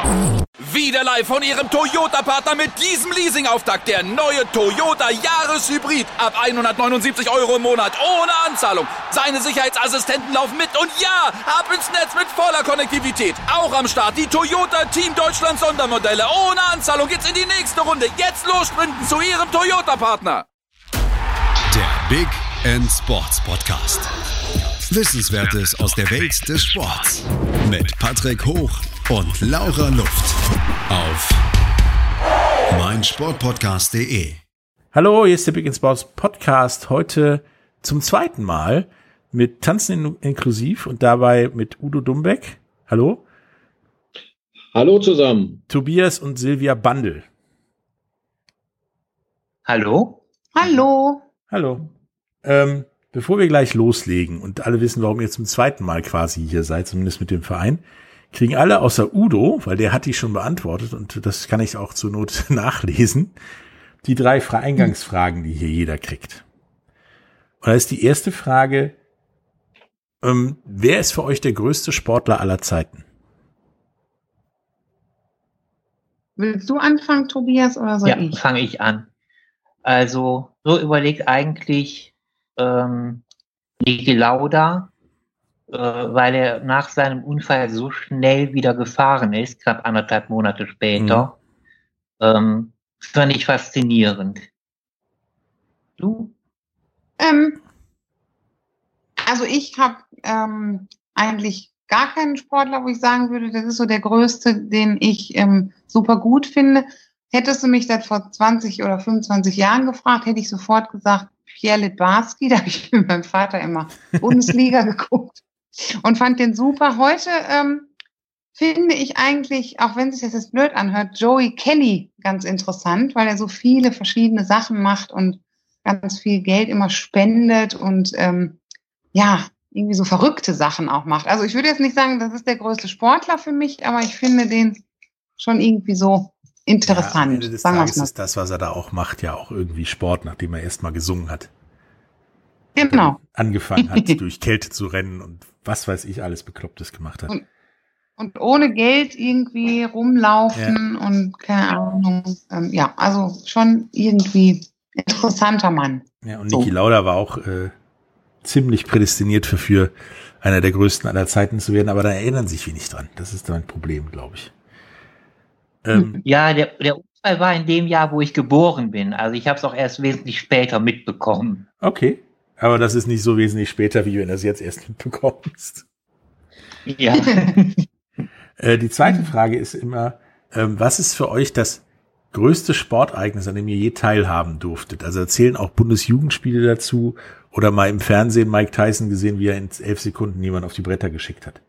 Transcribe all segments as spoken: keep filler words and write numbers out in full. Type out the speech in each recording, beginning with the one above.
Wieder live von Ihrem Toyota-Partner mit diesem Leasing-Auftakt. Der neue Toyota Jahreshybrid. Ab hundertneunundsiebzig Euro im Monat. Ohne Anzahlung. Seine Sicherheitsassistenten laufen mit. Und ja, ab ins Netz mit voller Konnektivität. Auch am Start die Toyota Team Deutschland Sondermodelle. Ohne Anzahlung geht's in die nächste Runde. Jetzt los sprinten zu Ihrem Toyota-Partner. Der Big End Sports Podcast. Wissenswertes aus der Welt des Sports. Mit Patrick Hoch und Laura Luft auf meinsportpodcast punkt de. Hallo, hier ist der Big End Sports Podcast. Heute zum zweiten Mal mit Tanzen inklusiv und dabei mit Udo Dumbeck. Hallo. Hallo zusammen. Tobias und Silvia Bandel. Hallo. Hallo. Hallo. Ähm, bevor wir gleich loslegen und alle wissen, warum ihr zum zweiten Mal quasi hier seid, zumindest mit dem Verein, kriegen alle außer Udo, weil der hat die schon beantwortet und das kann ich auch zur Not nachlesen, die drei Eingangsfragen, die hier jeder kriegt. Und da ist die erste Frage, ähm, wer ist für euch der größte Sportler aller Zeiten? Willst du anfangen, Tobias, oder soll ja, ich? Ja, fange ich an. Also, so überlegt eigentlich ähm, Niki Lauda, äh, weil er nach seinem Unfall so schnell wieder gefahren ist, knapp anderthalb Monate später. Mhm. Ähm, das fand ich faszinierend. Du? Ähm, also ich habe ähm, eigentlich gar keinen Sportler, wo ich sagen würde, das ist so der größte, den ich ähm, super gut finde. Hättest du mich das vor zwanzig oder fünfundzwanzig Jahren gefragt, hätte ich sofort gesagt, Pierre Littbarski, da habe ich mit meinem Vater immer Bundesliga geguckt und fand den super. Heute ähm, finde ich eigentlich, auch wenn sich das jetzt blöd anhört, Joey Kelly ganz interessant, weil er so viele verschiedene Sachen macht und ganz viel Geld immer spendet und ähm, ja, irgendwie so verrückte Sachen auch macht. Also ich würde jetzt nicht sagen, das ist der größte Sportler für mich, aber ich finde den schon irgendwie so interessant. Ja, am Ende des Tages ist das, was er da auch macht, ja auch irgendwie Sport, nachdem er erst mal gesungen hat. Genau. Angefangen hat, durch Kälte zu rennen und was weiß ich alles Beklopptes gemacht hat. Und, und ohne Geld irgendwie rumlaufen ja. und keine Ahnung. Ähm, ja, also schon irgendwie interessanter Mann. Ja, und Niki so. Lauda war auch äh, ziemlich prädestiniert für, für einer der größten aller Zeiten zu werden, aber da erinnern sich wenig dran. Das ist mein Problem, glaube ich. Ähm, ja, der, der Unfall war in dem Jahr, wo ich geboren bin. Also ich habe es auch erst wesentlich später mitbekommen. Okay, aber das ist nicht so wesentlich später, wie wenn du es jetzt erst mitbekommst. Ja. äh, die zweite Frage ist immer, ähm, was ist für euch das größte Sportereignis, an dem ihr je teilhaben durftet? Also erzählen auch Bundesjugendspiele dazu oder mal im Fernsehen Mike Tyson gesehen, wie er in elf Sekunden jemanden auf die Bretter geschickt hat?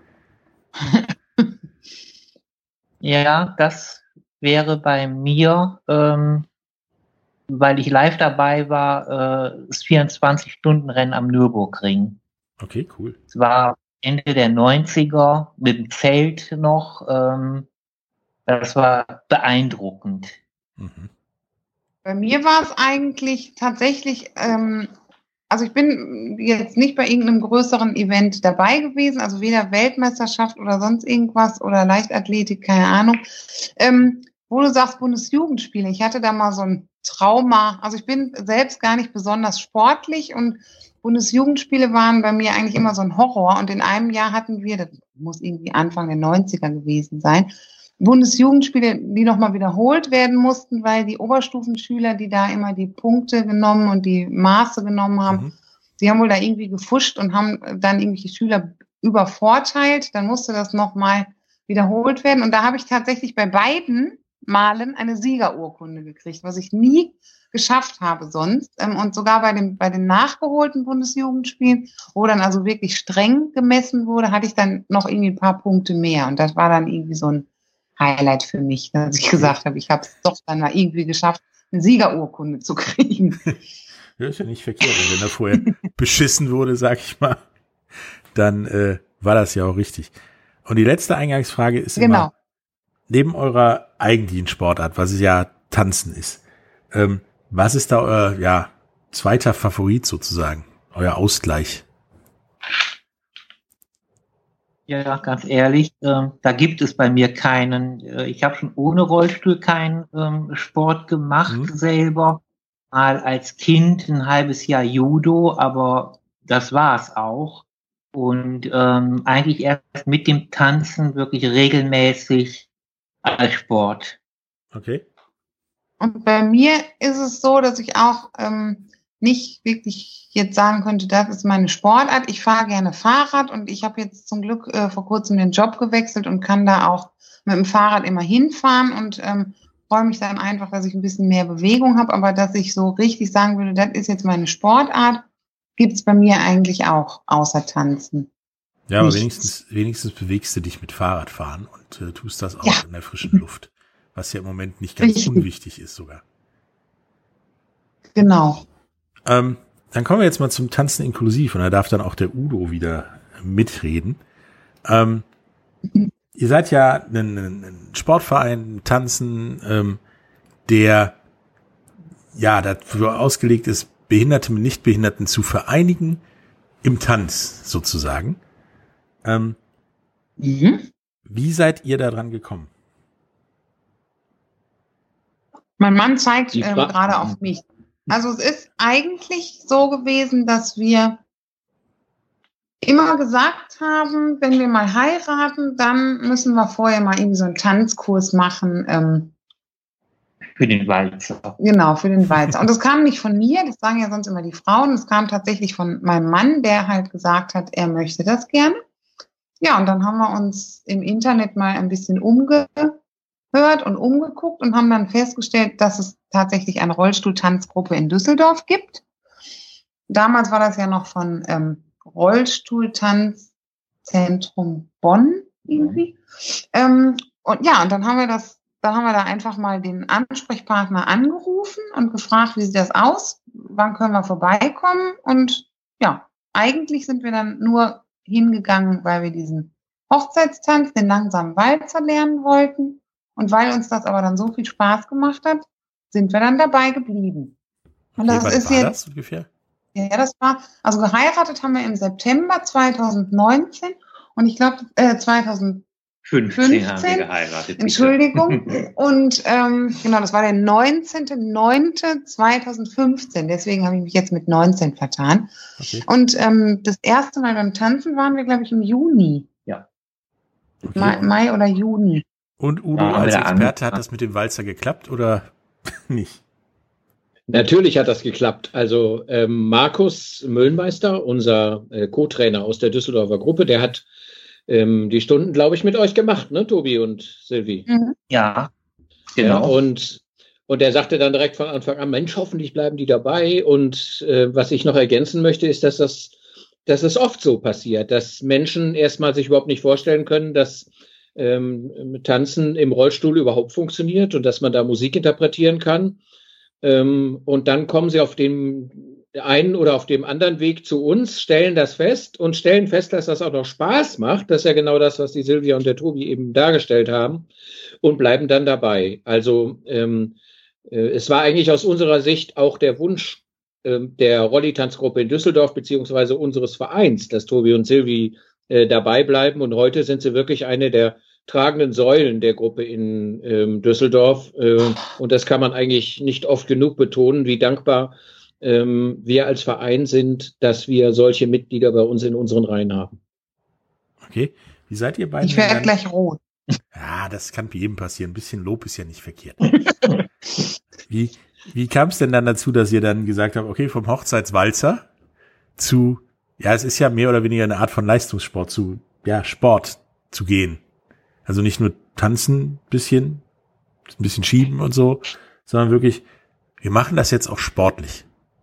Ja, das wäre bei mir, ähm, weil ich live dabei war, äh, das vierundzwanzig-Stunden-Rennen am Nürburgring. Okay, cool. Es war Ende der neunziger mit dem Zelt noch. Ähm, das war beeindruckend. Mhm. Bei mir war es eigentlich tatsächlich, ähm, also ich bin jetzt nicht bei irgendeinem größeren Event dabei gewesen, also weder Weltmeisterschaft oder sonst irgendwas oder Leichtathletik, keine Ahnung. Ähm, wo du sagst Bundesjugendspiele, ich hatte da mal so ein Trauma, also ich bin selbst gar nicht besonders sportlich und Bundesjugendspiele waren bei mir eigentlich immer so ein Horror und in einem Jahr hatten wir, das muss irgendwie Anfang der neunziger gewesen sein, Bundesjugendspiele, die nochmal wiederholt werden mussten, weil die Oberstufenschüler, die da immer die Punkte genommen und die Maße genommen haben, mhm. die haben wohl da irgendwie gefuscht und haben dann irgendwelche Schüler übervorteilt. Dann musste das nochmal wiederholt werden. Und da habe ich tatsächlich bei beiden Malen eine Siegerurkunde gekriegt, was ich nie geschafft habe sonst. Und sogar bei den, bei den nachgeholten Bundesjugendspielen, wo dann also wirklich streng gemessen wurde, hatte ich dann noch irgendwie ein paar Punkte mehr. Und das war dann irgendwie so ein Highlight für mich, dass ich gesagt habe, ich habe es doch dann mal irgendwie geschafft, eine Siegerurkunde zu kriegen. Ja, ist ja nicht verkehrt. Und wenn er vorher beschissen wurde, sag ich mal, dann äh, war das ja auch richtig. Und die letzte Eingangsfrage ist genau. immer, neben eurer eigentlichen Sportart, was es ja Tanzen ist, ähm, was ist da euer ja, zweiter Favorit sozusagen, euer Ausgleich? Ja, ganz ehrlich, ähm, da gibt es bei mir keinen. Äh, ich habe schon ohne Rollstuhl keinen ähm, Sport gemacht Mhm. selber. Mal als Kind ein halbes Jahr Judo, aber das war's auch. Und ähm, eigentlich erst mit dem Tanzen wirklich regelmäßig als Sport. Okay. Und bei mir ist es so, dass ich auch ähm, nicht wirklich jetzt sagen könnte, das ist meine Sportart. Ich fahre gerne Fahrrad und ich habe jetzt zum Glück äh, vor kurzem den Job gewechselt und kann da auch mit dem Fahrrad immer hinfahren und ähm, freue mich dann einfach, dass ich ein bisschen mehr Bewegung habe, aber dass ich so richtig sagen würde, das ist jetzt meine Sportart, gibt's bei mir eigentlich auch, außer Tanzen. Ja, aber Nichts. wenigstens, wenigstens bewegst du dich mit Fahrradfahren und äh, tust das auch Ja. in der frischen Luft, was ja im Moment nicht ganz Richtig. unwichtig ist sogar. Genau. Ähm, dann kommen wir jetzt mal zum Tanzen inklusiv und da darf dann auch der Udo wieder mitreden. Ähm, ihr seid ja ein, ein Sportverein, Tanzen, ähm, der ja dafür ausgelegt ist, Behinderte mit Nichtbehinderten zu vereinigen im Tanz sozusagen. Ähm, Mhm. wie seid ihr da dran gekommen? Mein Mann zeigt Die ähm, Fra- gerade auf mich. Also es ist eigentlich so gewesen, dass wir immer gesagt haben, wenn wir mal heiraten, dann müssen wir vorher mal irgendwie so einen Tanzkurs machen, ähm, Für den Walzer. genau, für den Walzer. Und das kam nicht von mir, das sagen ja sonst immer die Frauen, das kam tatsächlich von meinem Mann, der halt gesagt hat, er möchte das gerne. Ja, und dann haben wir uns im Internet mal ein bisschen umgehört und umgeguckt und haben dann festgestellt, dass es tatsächlich eine Rollstuhltanzgruppe in Düsseldorf gibt. Damals war das ja noch von ähm, Rollstuhltanzzentrum Bonn irgendwie. Ähm, und ja, und dann haben wir das, dann haben wir da einfach mal den Ansprechpartner angerufen und gefragt, wie sieht das aus? Wann können wir vorbeikommen? Und ja, eigentlich sind wir dann nur hingegangen, weil wir diesen Hochzeitstanz, den langsamen Walzer lernen wollten. Und weil uns das aber dann so viel Spaß gemacht hat, sind wir dann dabei geblieben. Und das wann ist war jetzt, das ungefähr? ja, das war, also geheiratet haben wir im September zweitausendneunzehn und ich glaube äh, zweitausendfünfzehn, fünfzehn haben wir geheiratet. bitte. Entschuldigung. Und ähm, genau, das war der neunzehnter neunter zweitausendfünfzehn. Deswegen habe ich mich jetzt mit neunzehn vertan. Okay. Und ähm, das erste Mal beim Tanzen waren wir, glaube ich, im Juni. Okay. Mai, Mai oder Juni. Und Udo Ja, haben als wir da Experte, hat angefangen. das mit dem Walzer geklappt oder nicht? Natürlich hat das geklappt. Also ähm, Markus Müllenmeister, unser äh, Co-Trainer aus der Düsseldorfer Gruppe, der hat ähm, die Stunden, glaube ich, mit euch gemacht, ne, Tobi und Silvi? Mhm. Ja, Ja, genau. und, und er sagte dann direkt von Anfang an, Mensch, hoffentlich bleiben die dabei. Und äh, was ich noch ergänzen möchte, ist, dass das, dass es oft so passiert, dass Menschen erstmal sich überhaupt nicht vorstellen können, dass ähm, Tanzen im Rollstuhl überhaupt funktioniert und dass man da Musik interpretieren kann. Ähm, und dann kommen sie auf dem einen oder auf dem anderen Weg zu uns, stellen das fest und stellen fest, dass das auch noch Spaß macht. Das ist ja genau das, was die Silvia und der Tobi eben dargestellt haben, und bleiben dann dabei. Also ähm, äh, es war eigentlich aus unserer Sicht auch der Wunsch äh, der Rolli-Tanzgruppe in Düsseldorf beziehungsweise unseres Vereins, dass Tobi und Silvi äh, dabei bleiben. Und heute sind sie wirklich eine der tragenden Säulen der Gruppe in ähm, Düsseldorf. Äh, und das kann man eigentlich nicht oft genug betonen, wie dankbar ähm, wir als Verein sind, dass wir solche Mitglieder bei uns in unseren Reihen haben. Okay. Wie seid ihr beiden? Ich werde dann- gleich rot. Ja, das kann jedem passieren. Ein bisschen Lob ist ja nicht verkehrt. Wie, wie kam es denn dann dazu, dass ihr dann gesagt habt, okay, vom Hochzeitswalzer zu, ja, es ist ja mehr oder weniger eine Art von Leistungssport, zu, ja, Sport zu gehen. Also nicht nur tanzen, bisschen, ein bisschen schieben und so, sondern wirklich, wir machen das jetzt auch sportlich.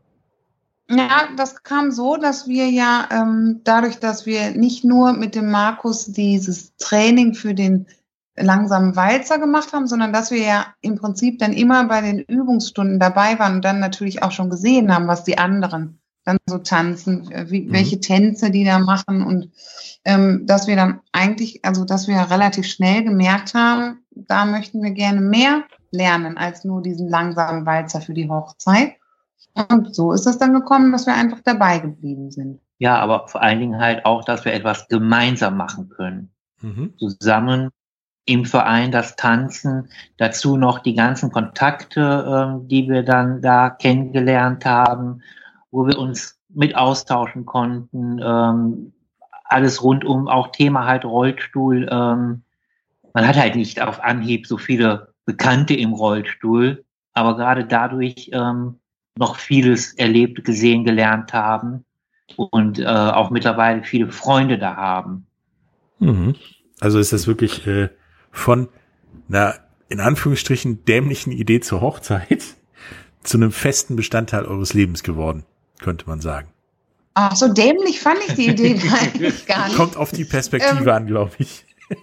Ja, das kam so, dass wir ja ähm, dadurch, dass wir nicht nur mit dem Markus dieses Training für den langsamen Walzer gemacht haben, sondern dass wir ja im Prinzip dann immer bei den Übungsstunden dabei waren und dann natürlich auch schon gesehen haben, was die anderen dann so tanzen, wie, Mhm. welche Tänze die da machen und ähm, dass wir dann eigentlich, also dass wir relativ schnell gemerkt haben, da möchten wir gerne mehr lernen als nur diesen langsamen Walzer für die Hochzeit. Und so ist es dann gekommen, dass wir einfach dabei geblieben sind. Ja, aber vor allen Dingen halt auch, dass wir etwas gemeinsam machen können. Mhm. Zusammen im Verein das Tanzen, dazu noch die ganzen Kontakte, ähm, die wir dann da kennengelernt haben, wo wir uns mit austauschen konnten, ähm, alles rundum, auch Thema halt Rollstuhl. Ähm, man hat halt nicht auf Anhieb so viele Bekannte im Rollstuhl, aber gerade dadurch ähm, noch vieles erlebt, gesehen, gelernt haben und äh, auch mittlerweile viele Freunde da haben. Mhm. Also ist das wirklich äh, von einer in Anführungsstrichen dämlichen Idee zur Hochzeit zu einem festen Bestandteil eures Lebens geworden, könnte man sagen. Ach, so dämlich fand ich die Idee eigentlich gar nicht. Kommt auf die Perspektive ähm, an, glaube ich.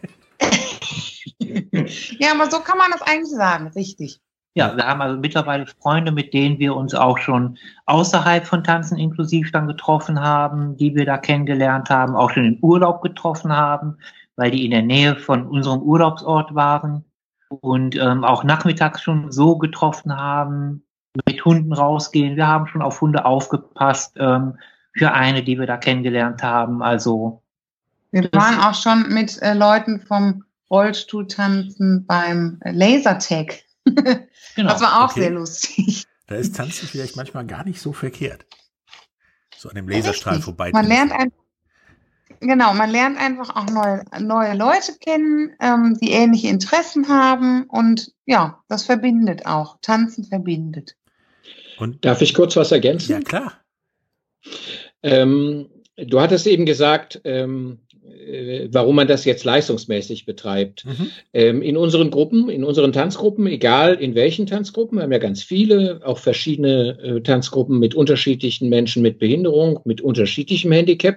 Ja, aber so kann man das eigentlich sagen, richtig. Ja, wir haben also mittlerweile Freunde, mit denen wir uns auch schon außerhalb von Tanzen inklusiv dann getroffen haben, die wir da kennengelernt haben, auch schon im Urlaub getroffen haben, weil die in der Nähe von unserem Urlaubsort waren und ähm, auch nachmittags schon so getroffen haben, mit Hunden rausgehen. Wir haben schon auf Hunde aufgepasst, ähm, für eine, die wir da kennengelernt haben. Also wir waren auch schon mit äh, Leuten vom Rollstuhltanzen beim äh, Lasertag. Genau. Das war auch okay. Sehr lustig. Da ist Tanzen vielleicht manchmal gar nicht so verkehrt. So an dem Laserstrahl Richtig. vorbei. Man lernt einfach, genau, man lernt einfach auch neue, neue Leute kennen, ähm, die ähnliche Interessen haben und ja, das verbindet auch. Tanzen verbindet. Und darf ich kurz was ergänzen? Ja, klar. Ähm, du hattest eben gesagt, ähm, äh, warum man das jetzt leistungsmäßig betreibt. Mhm. Ähm, in unseren Gruppen, in unseren Tanzgruppen, egal in welchen Tanzgruppen, wir haben ja ganz viele, auch verschiedene äh, Tanzgruppen mit unterschiedlichen Menschen mit Behinderung, mit unterschiedlichem Handicap,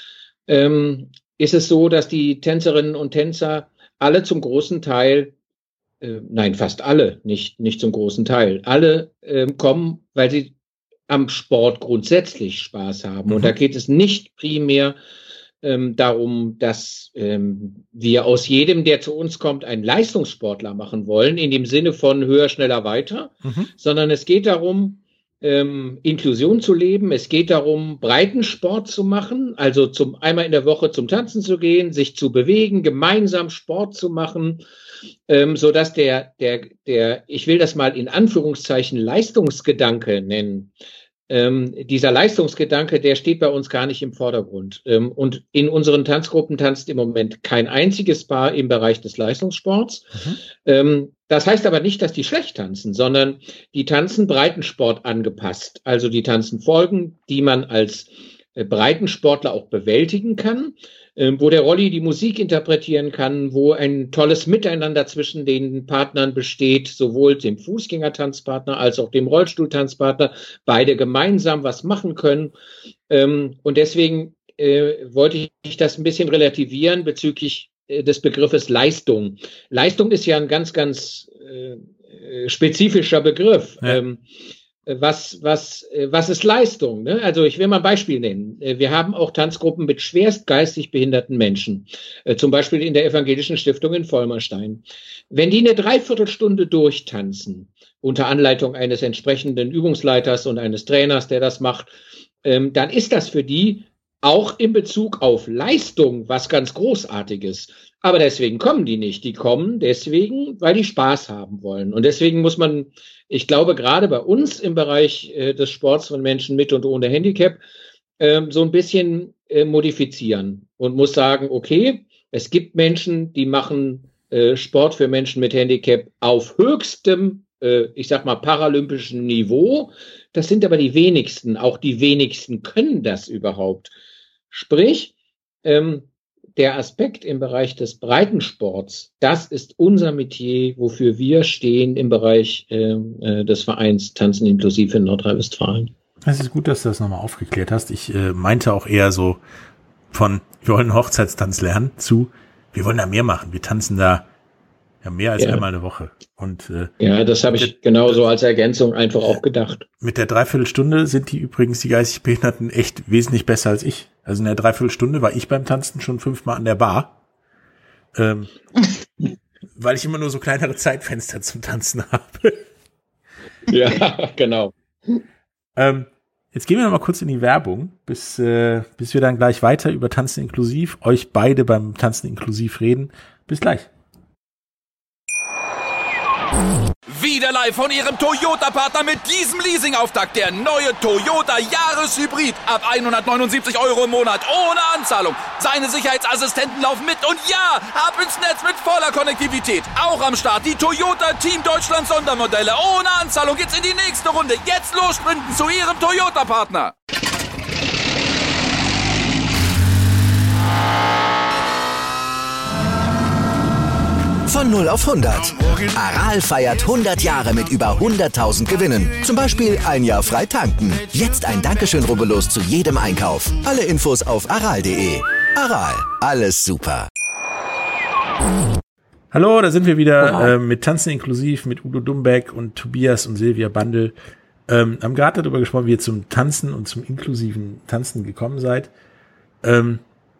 ähm, ist es so, dass die Tänzerinnen und Tänzer alle zum großen Teil, äh, nein, fast alle, nicht, nicht zum großen Teil, alle äh, kommen, weil sie am Sport grundsätzlich Spaß haben. Mhm. Und da geht es nicht primär ähm, darum, dass ähm, wir aus jedem, der zu uns kommt, einen Leistungssportler machen wollen, in dem Sinne von höher, schneller, weiter, mhm. sondern es geht darum, ähm, Inklusion zu leben. Es geht darum, Breitensport zu machen, also zum einmal in der Woche zum Tanzen zu gehen, sich zu bewegen, gemeinsam Sport zu machen, ähm, so dass der, der, der, ich will das mal in Anführungszeichen Leistungsgedanke nennen. Ähm, dieser Leistungsgedanke, der steht bei uns gar nicht im Vordergrund. Ähm, und in unseren Tanzgruppen tanzt im Moment kein einziges Paar im Bereich des Leistungssports. Mhm. Ähm, das heißt aber nicht, dass die schlecht tanzen, sondern die tanzen Breitensport angepasst. Also die tanzen Folgen, die man als äh, Breitensportler auch bewältigen kann, äh, wo der Rolli die Musik interpretieren kann, wo ein tolles Miteinander zwischen den Partnern besteht, sowohl dem Fußgängertanzpartner als auch dem Rollstuhltanzpartner, beide gemeinsam was machen können. Ähm, und deswegen äh, wollte ich das ein bisschen relativieren bezüglich des Begriffes Leistung. Leistung ist ja ein ganz, ganz äh, spezifischer Begriff. Ja. Ähm, was, was, was ist Leistung? Ne? Also ich will mal ein Beispiel nennen. Wir haben auch Tanzgruppen mit schwerst geistig behinderten Menschen, äh, zum Beispiel in der Evangelischen Stiftung in Vollmerstein. Wenn die eine Dreiviertelstunde durchtanzen, unter Anleitung eines entsprechenden Übungsleiters und eines Trainers, der das macht, ähm, dann ist das für die auch in Bezug auf Leistung was ganz Großartiges. Aber deswegen kommen die nicht. Die kommen deswegen, weil die Spaß haben wollen. Und deswegen muss man, ich glaube, gerade bei uns im Bereich äh, des Sports von Menschen mit und ohne Handicap äh, so ein bisschen äh, modifizieren und muss sagen, okay, es gibt Menschen, die machen äh, Sport für Menschen mit Handicap auf höchstem, äh, ich sag mal, paralympischen Niveau. Das sind aber die wenigsten. Auch die wenigsten können das überhaupt. Sprich, ähm, der Aspekt im Bereich des Breitensports, das ist unser Metier, wofür wir stehen im Bereich äh, des Vereins Tanzen inklusiv in Nordrhein-Westfalen. Es ist gut, dass du das nochmal aufgeklärt hast. Ich äh, meinte auch eher so von, wir wollen Hochzeitstanz lernen, zu, wir wollen da mehr machen. Wir tanzen da ja mehr als ja. einmal eine Woche. Und äh, ja, das habe ich genauso als Ergänzung einfach auch gedacht. Mit der Dreiviertelstunde sind die übrigens, die geistig Behinderten, echt wesentlich besser als ich. Also in der Dreiviertelstunde war ich beim Tanzen schon fünfmal an der Bar, ähm, weil ich immer nur so kleinere Zeitfenster zum Tanzen habe. Ja, genau. Ähm, Jetzt gehen wir noch mal kurz in die Werbung, bis, äh, bis wir dann gleich weiter über Tanzen inklusiv, euch beide beim Tanzen inklusiv reden. Bis gleich. Wieder live von Ihrem Toyota-Partner mit diesem Leasing-Auftakt. Der neue Toyota Jahreshybrid. Ab hundertneunundsiebzig Euro im Monat. Ohne Anzahlung. Seine Sicherheitsassistenten laufen mit. Und ja, ab ins Netz mit voller Konnektivität. Auch am Start die Toyota Team Deutschland Sondermodelle. Ohne Anzahlung geht's in die nächste Runde. Jetzt los sprinten zu Ihrem Toyota-Partner. Von null auf hundert. Aral feiert hundert Jahre mit über hunderttausend Gewinnen. Zum Beispiel ein Jahr frei tanken. Jetzt ein Dankeschön, rubbellos zu jedem Einkauf. Alle Infos auf aral punkt de. Aral, alles super. Hallo, da sind wir wieder äh, mit Tanzen inklusiv, mit Udo Dumbeck und Tobias und Silvia Bandel. Ähm, haben gerade darüber gesprochen, wie ihr zum Tanzen und zum inklusiven Tanzen gekommen seid. Ähm,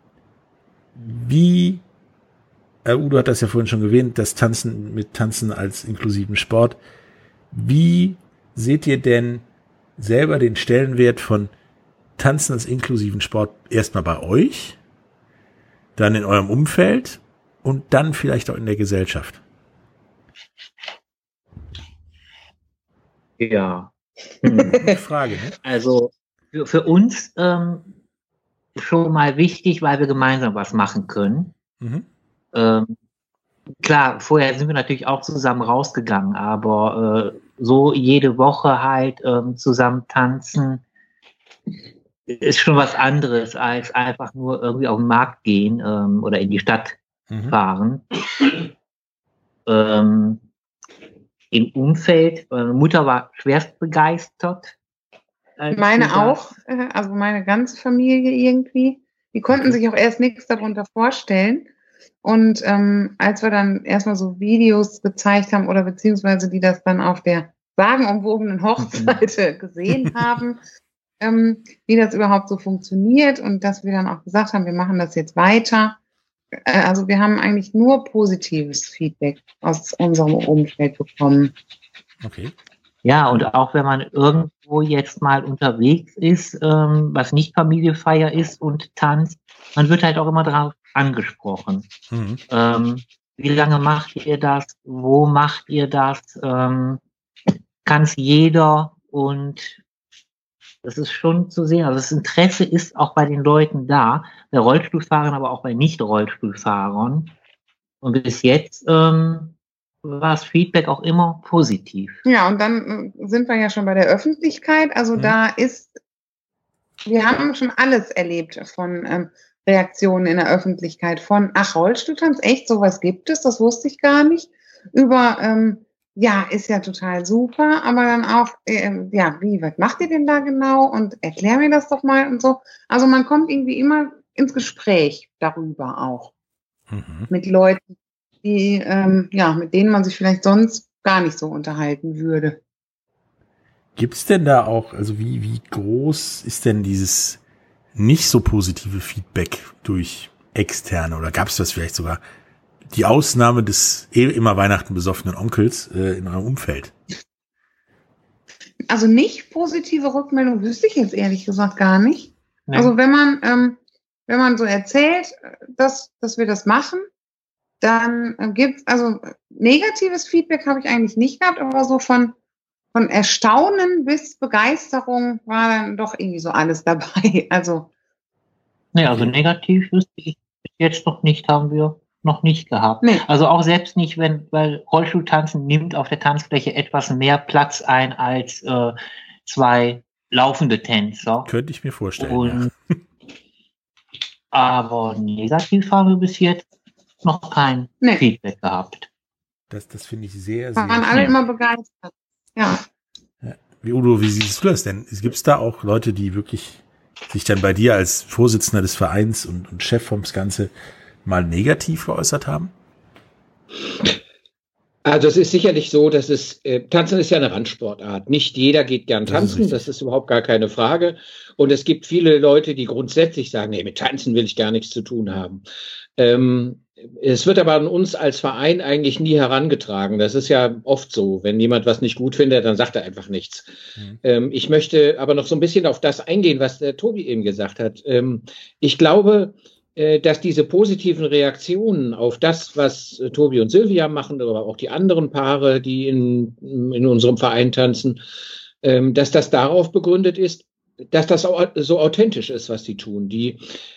wie Uh, Udo hat das ja vorhin schon erwähnt, das Tanzen mit Tanzen als inklusiven Sport. Wie seht ihr denn selber den Stellenwert von Tanzen als inklusiven Sport erstmal bei euch, dann in eurem Umfeld und dann vielleicht auch in der Gesellschaft? Ja. Gute Frage, ne? Also für, für uns ähm, schon mal wichtig, weil wir gemeinsam was machen können. Mhm. Ähm, klar, vorher sind wir natürlich auch zusammen rausgegangen, aber äh, so jede Woche halt ähm, zusammen tanzen ist schon was anderes als einfach nur irgendwie auf den Markt gehen ähm, oder in die Stadt mhm. fahren. Ähm, Im Umfeld, meine Mutter war schwerst begeistert. Meine auch, äh, also meine ganze Familie irgendwie. Die konnten sich auch erst nichts darunter vorstellen. Und ähm, als wir dann erstmal so Videos gezeigt haben oder beziehungsweise die das dann auf der sagenumwobenen Hochseite gesehen haben, ähm, wie das überhaupt so funktioniert und dass wir dann auch gesagt haben, wir machen das jetzt weiter. Äh, also wir haben eigentlich nur positives Feedback aus unserem Umfeld bekommen. Okay. Ja, und auch wenn man irgendwo jetzt mal unterwegs ist, ähm, was nicht Familienfeier ist und tanzt, man wird halt auch immer drauf angesprochen. Mhm. Ähm, wie lange macht ihr das? Wo macht ihr das? Ähm, kann es jeder? Und das ist schon zu sehen. Also das Interesse ist auch bei den Leuten da, bei Rollstuhlfahrern, aber auch bei Nicht-Rollstuhlfahrern. Und bis jetzt ähm, war das Feedback auch immer positiv. Ja, und dann sind wir ja schon bei der Öffentlichkeit. Also mhm. da ist, wir haben schon alles erlebt von ähm, Reaktionen in der Öffentlichkeit von, ach, Rollstuhltanz, echt, sowas gibt es, das wusste ich gar nicht, über, ähm, ja, ist ja total super, aber dann auch, äh, ja, wie, was macht ihr denn da genau und erklär mir das doch mal und so. Also man kommt irgendwie immer ins Gespräch darüber auch mhm. mit Leuten, die, ähm, ja, mit denen man sich vielleicht sonst gar nicht so unterhalten würde. Gibt's denn da auch, also wie, wie groß ist denn dieses nicht so positive Feedback durch Externe oder gab es das vielleicht sogar die Ausnahme des eh immer Weihnachten besoffenen Onkels äh, in eurem Umfeld? Also nicht positive Rückmeldung wüsste ich jetzt ehrlich gesagt gar nicht. Nee. Also wenn man ähm, wenn man so erzählt, dass dass wir das machen, dann äh, gibt's also negatives Feedback habe ich eigentlich nicht gehabt, aber so von Von Erstaunen bis Begeisterung war dann doch irgendwie so alles dabei. Also, nee, also negativ wüsste ich jetzt noch nicht, haben wir noch nicht gehabt. Nee. Also auch selbst nicht, wenn, weil Rollstuhltanzen nimmt auf der Tanzfläche etwas mehr Platz ein als äh, zwei laufende Tänzer. Könnte ich mir vorstellen. Und, ja. Aber negativ haben wir bis jetzt noch kein nee. Feedback gehabt. Das, das finde ich sehr, sehr. Wir waren alle immer begeistert. Ja. Ja. Wie, Udo, wie siehst du das denn? Gibt es da auch Leute, die wirklich sich dann bei dir als Vorsitzender des Vereins und, und Chef vom Ganze mal negativ geäußert haben? Also es ist sicherlich so, dass es, äh, Tanzen ist ja eine Randsportart. Nicht jeder geht gern tanzen, das ist, das ist überhaupt gar keine Frage. Und es gibt viele Leute, die grundsätzlich sagen, nee, mit Tanzen will ich gar nichts zu tun haben. Ähm, es wird aber an uns als Verein eigentlich nie herangetragen. Das ist ja oft so. Wenn jemand was nicht gut findet, dann sagt er einfach nichts. Mhm. Ähm, ich möchte aber noch so ein bisschen auf das eingehen, was der Tobi eben gesagt hat. Ähm, ich glaube, dass diese positiven Reaktionen auf das, was Tobi und Silvia machen, aber auch die anderen Paare, die in, in unserem Verein tanzen, dass das darauf begründet ist, dass das auch so authentisch ist, was sie tun. Die,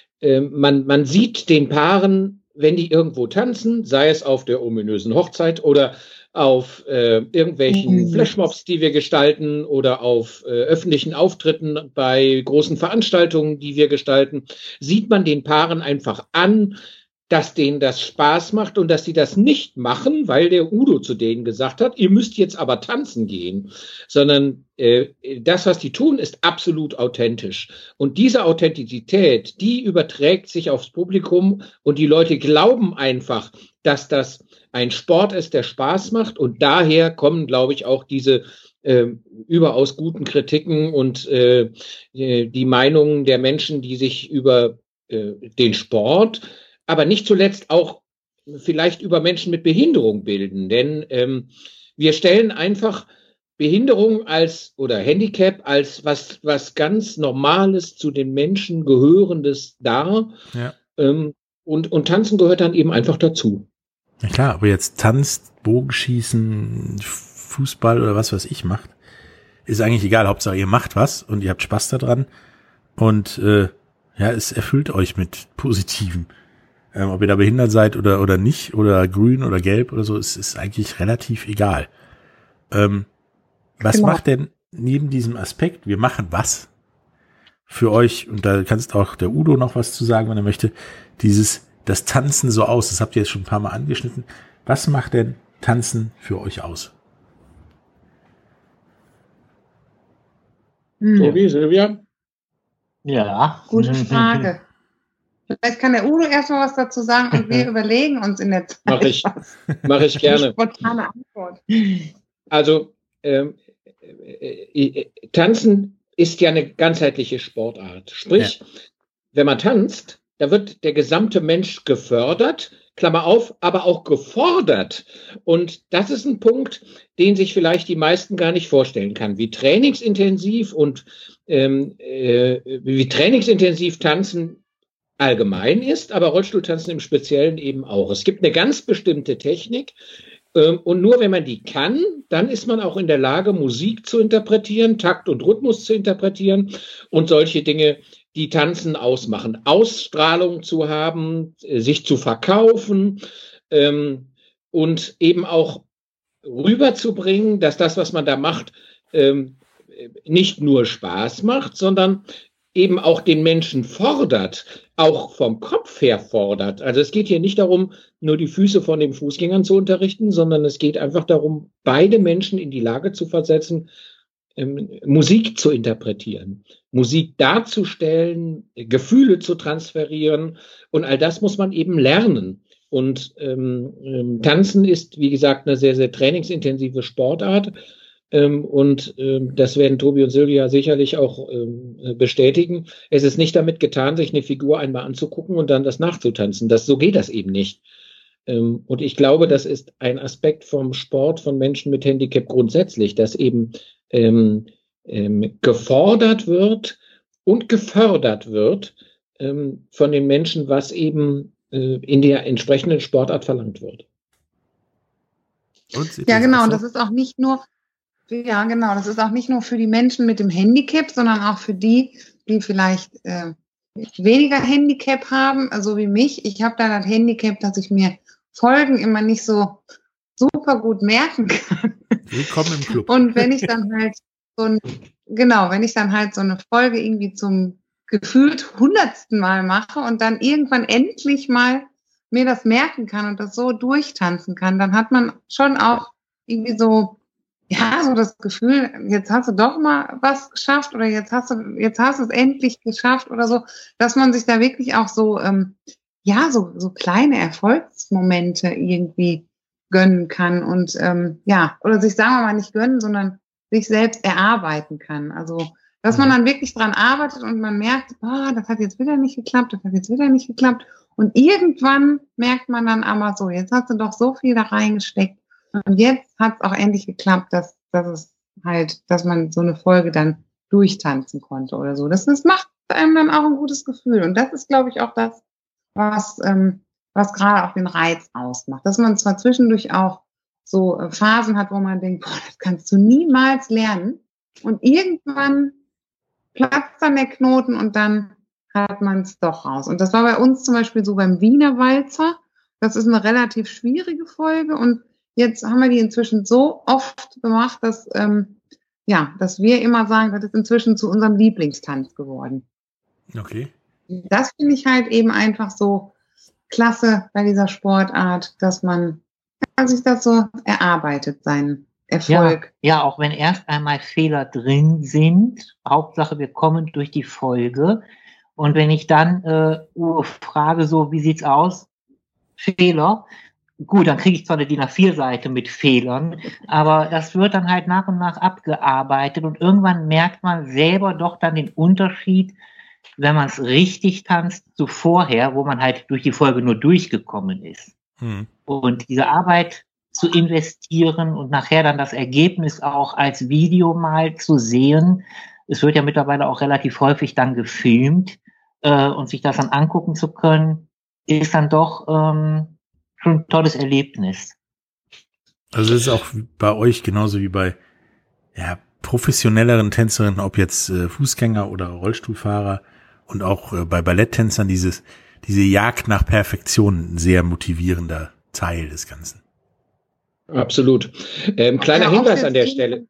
man, man sieht den Paaren, wenn die irgendwo tanzen, sei es auf der ominösen Hochzeit oder auf äh, irgendwelchen mhm. Flashmobs, die wir gestalten oder auf äh, öffentlichen Auftritten bei großen Veranstaltungen, die wir gestalten, sieht man den Paaren einfach an, dass denen das Spaß macht und dass sie das nicht machen, weil der Udo zu denen gesagt hat, ihr müsst jetzt aber tanzen gehen, sondern äh, das, was die tun, ist absolut authentisch. Und diese Authentizität, die überträgt sich aufs Publikum und die Leute glauben einfach, dass das ein Sport ist, der Spaß macht, und daher kommen, glaube ich, auch diese äh, überaus guten Kritiken und äh, die Meinungen der Menschen, die sich über äh, den Sport, aber nicht zuletzt auch vielleicht über Menschen mit Behinderung bilden. Denn ähm, wir stellen einfach Behinderung als oder Handicap als was, was ganz Normales, zu den Menschen Gehörendes dar. Ja. Ähm, und, und Tanzen gehört dann eben einfach dazu. Ja klar, aber jetzt tanzt, Bogenschießen, Fußball oder was weiß ich macht, ist eigentlich egal. Hauptsache ihr macht was und ihr habt Spaß daran und äh, ja, es erfüllt euch mit Positiven. Ähm, ob ihr da behindert seid oder oder nicht oder grün oder gelb oder so, es ist eigentlich relativ egal. Ähm, was genau. macht denn neben diesem Aspekt, wir machen was für euch, und da kannst auch der Udo noch was zu sagen, wenn er möchte, dieses das Tanzen so aus, das habt ihr jetzt schon ein paar Mal angeschnitten. Was macht denn Tanzen für euch aus? Hm. Tobi, Silvia? Ja. Gute Frage. Vielleicht kann der Udo erstmal was dazu sagen und wir überlegen uns in der Zeit. Mach ich, mach ich gerne. Spontane Antwort. Also, ähm, äh, äh, Tanzen ist ja eine ganzheitliche Sportart. Sprich, ja. wenn man tanzt, da wird der gesamte Mensch gefördert, Klammer auf, aber auch gefordert. Und das ist ein Punkt, den sich vielleicht die meisten gar nicht vorstellen kann, wie trainingsintensiv und ähm, äh, wie trainingsintensiv Tanzen allgemein ist, aber Rollstuhltanzen im Speziellen eben auch. Es gibt eine ganz bestimmte Technik, ähm, und nur wenn man die kann, dann ist man auch in der Lage, Musik zu interpretieren, Takt und Rhythmus zu interpretieren und solche Dinge, die Tanzen ausmachen. Ausstrahlung zu haben, sich zu verkaufen ähm, und eben auch rüberzubringen, dass das, was man da macht, ähm, nicht nur Spaß macht, sondern eben auch den Menschen fordert, auch vom Kopf her fordert. Also es geht hier nicht darum, nur die Füße von den Fußgängern zu unterrichten, sondern es geht einfach darum, beide Menschen in die Lage zu versetzen, ähm, Musik zu interpretieren, Musik darzustellen, Gefühle zu transferieren, und all das muss man eben lernen. Und ähm, ähm, Tanzen ist, wie gesagt, eine sehr, sehr trainingsintensive Sportart. Ähm, und ähm, das werden Tobi und Silvia sicherlich auch ähm, bestätigen. Es ist nicht damit getan, sich eine Figur einmal anzugucken und dann das nachzutanzen. Das, so geht das eben nicht. Ähm, und ich glaube, das ist ein Aspekt vom Sport von Menschen mit Handicap grundsätzlich, dass eben ähm, ähm, gefordert wird und gefördert wird ähm, von den Menschen, was eben äh, in der entsprechenden Sportart verlangt wird. Ja, genau. Und das ist auch nicht nur Ja, genau. Das ist auch nicht nur für die Menschen mit dem Handicap, sondern auch für die, die vielleicht äh, weniger Handicap haben, also wie mich. Ich habe da das Handicap, dass ich mir Folgen immer nicht so super gut merken kann. Willkommen im Club. Und wenn ich dann halt so ein, genau, wenn ich dann halt so eine Folge irgendwie zum gefühlt hundertsten Mal mache und dann irgendwann endlich mal mir das merken kann und das so durchtanzen kann, dann hat man schon auch irgendwie so, ja, so das Gefühl, jetzt hast du doch mal was geschafft oder jetzt hast du, jetzt hast du es endlich geschafft oder so, dass man sich da wirklich auch so, ähm, ja, so, so kleine Erfolgsmomente irgendwie gönnen kann und ähm, ja, oder sich, sagen wir mal, nicht gönnen, sondern sich selbst erarbeiten kann. Also, dass man dann wirklich dran arbeitet und man merkt, oh, das hat jetzt wieder nicht geklappt, das hat jetzt wieder nicht geklappt. Und irgendwann merkt man dann aber so, jetzt hast du doch so viel da reingesteckt und jetzt hat es auch endlich geklappt, dass, dass es halt, dass man so eine Folge dann durchtanzen konnte oder so. Das, das macht einem dann auch ein gutes Gefühl. Und das ist, glaube ich, auch das, was, ähm, was gerade auch den Reiz ausmacht. Dass man zwar zwischendurch auch so äh, Phasen hat, wo man denkt, boah, das kannst du niemals lernen. Und irgendwann platzt dann der Knoten und dann hat man es doch raus. Und das war bei uns zum Beispiel so beim Wiener Walzer. Das ist eine relativ schwierige Folge und jetzt haben wir die inzwischen so oft gemacht, dass, ähm, ja, dass wir immer sagen, das ist inzwischen zu unserem Lieblingstanz geworden. Okay. Das finde ich halt eben einfach so klasse bei dieser Sportart, dass man ja, sich das so erarbeitet, seinen Erfolg. Ja, ja, auch wenn erst einmal Fehler drin sind, Hauptsache wir kommen durch die Folge. Und wenn ich dann äh, frage, so, wie sieht's aus? Fehler. Gut, dann kriege ich zwar eine D I N A vier Seite mit Fehlern, aber das wird dann halt nach und nach abgearbeitet und irgendwann merkt man selber doch dann den Unterschied, wenn man es richtig tanzt, zu vorher, wo man halt durch die Folge nur durchgekommen ist. Hm. Und diese Arbeit zu investieren und nachher dann das Ergebnis auch als Video mal zu sehen, es wird ja mittlerweile auch relativ häufig dann gefilmt, äh, und sich das dann angucken zu können, ist dann doch ähm, schon ein tolles Erlebnis. Also das ist auch bei euch genauso wie bei ja, professionelleren Tänzerinnen, ob jetzt äh, Fußgänger oder Rollstuhlfahrer und auch äh, bei Balletttänzern dieses diese Jagd nach Perfektion ein sehr motivierender Teil des Ganzen. Absolut. Ähm, kleiner ja, Hinweis an der Stelle.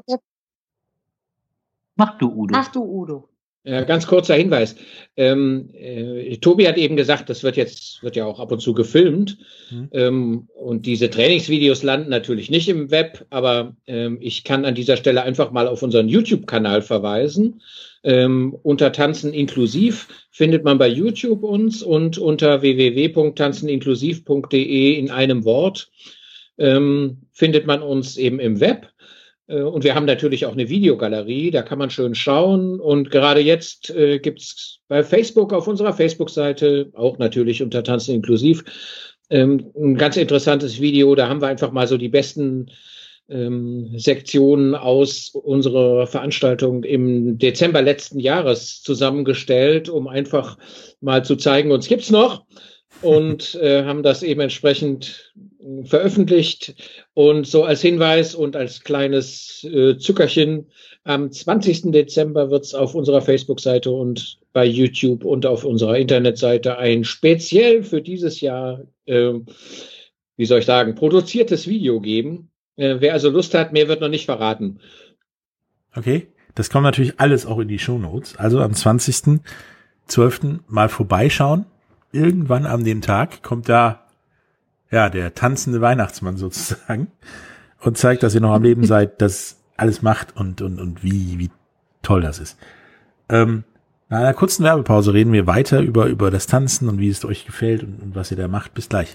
Mach du, Udo. Mach du, Udo. Ja, ganz kurzer Hinweis. Ähm, äh, Tobi hat eben gesagt, das wird jetzt, wird ja auch ab und zu gefilmt. Mhm. Ähm, und diese Trainingsvideos landen natürlich nicht im Web, aber ähm, ich kann an dieser Stelle einfach mal auf unseren YouTube-Kanal verweisen. Ähm, unter Tanzen inklusiv findet man bei YouTube uns und unter w w w punkt tanzen inklusiv punkt d e in einem Wort ähm, findet man uns eben im Web. Und wir haben natürlich auch eine Videogalerie, da kann man schön schauen. Und gerade jetzt äh, gibt's bei Facebook auf unserer Facebook-Seite, auch natürlich unter Tanzen inklusiv, ähm, ein ganz interessantes Video. Da haben wir einfach mal so die besten ähm, Sektionen aus unserer Veranstaltung im Dezember letzten Jahres zusammengestellt, um einfach mal zu zeigen, uns gibt's noch. Und äh, haben das eben entsprechend veröffentlicht. Und so als Hinweis und als kleines äh, Zuckerchen, am zwanzigsten Dezember wird es auf unserer Facebook-Seite und bei YouTube und auf unserer Internetseite ein speziell für dieses Jahr, äh, wie soll ich sagen, produziertes Video geben. Äh, wer also Lust hat, mehr wird noch nicht verraten. Okay, das kommt natürlich alles auch in die Shownotes. Also am zwanzigsten zwölften mal vorbeischauen. Irgendwann an dem Tag kommt da ja der tanzende Weihnachtsmann sozusagen und zeigt, dass ihr noch am Leben seid, das alles macht und und und wie wie toll das ist. Ähm, nach einer kurzen Werbepause reden wir weiter über über das Tanzen und wie es euch gefällt und, und was ihr da macht. Bis gleich.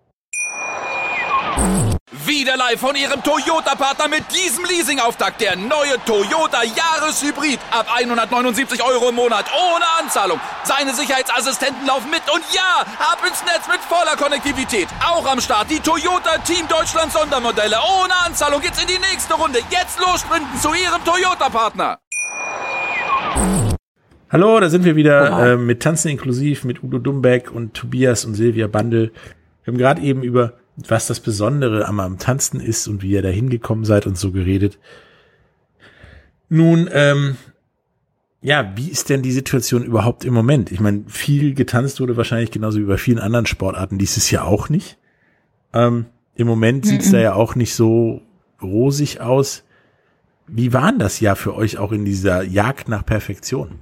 Wieder live von Ihrem Toyota-Partner mit diesem Leasing-Auftakt. Der neue Toyota Jahreshybrid. Ab hundertneunundsiebzig Euro im Monat. Ohne Anzahlung. Seine Sicherheitsassistenten laufen mit. Und ja, ab ins Netz mit voller Konnektivität. Auch am Start die Toyota Team Deutschland Sondermodelle. Ohne Anzahlung geht's in die nächste Runde. Jetzt los sprinten zu Ihrem Toyota-Partner. Hallo, da sind wir wieder äh, mit Tanzen inklusiv, mit Udo Dumbeck und Tobias und Silvia Bandel. Wir haben gerade eben über was das Besondere am, am Tanzen ist und wie ihr da hingekommen seid und so geredet. Nun, ähm, ja, wie ist denn die Situation überhaupt im Moment? Ich meine, viel getanzt wurde wahrscheinlich genauso wie bei vielen anderen Sportarten dieses Jahr auch nicht. Ähm, im Moment mhm. sieht's da ja auch nicht so rosig aus. Wie war denn das Jahr für euch auch in dieser Jagd nach Perfektion?